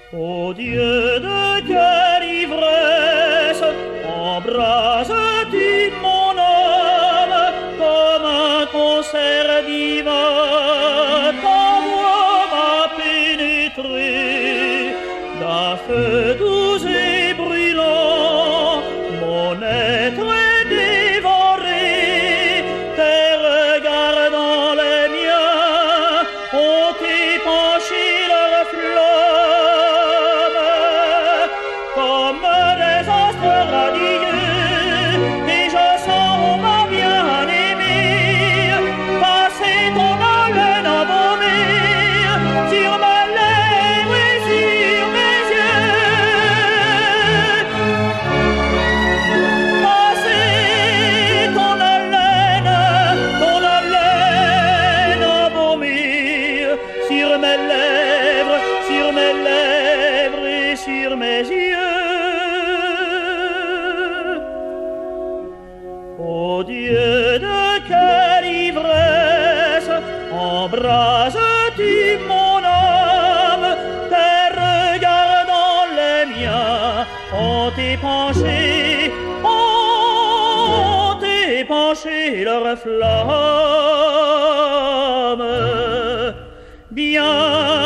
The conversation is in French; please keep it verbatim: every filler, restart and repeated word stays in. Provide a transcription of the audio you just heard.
Ô Dieu, de quelle ivresse embrases-tu mon âme comme un concert divin? Ta voix m'a pénétré d'un feu doux et brûlant. Mon être est dévoré, tes regards dans les miens ont épanché leur flamme comme des astres radieux, et je sens ma bien-aimée passer ton haleine embaumée sur mes lèvres et sur mes yeux. Passer ton haleine, ton haleine embaumée sur mes lèvres, sur mes lèvres et sur mes yeux. Ô Dieu, de quelle ivresse embrases-tu mon âme? Tes regards dans les miens ont épanché, ont épanché leur flamme. Bien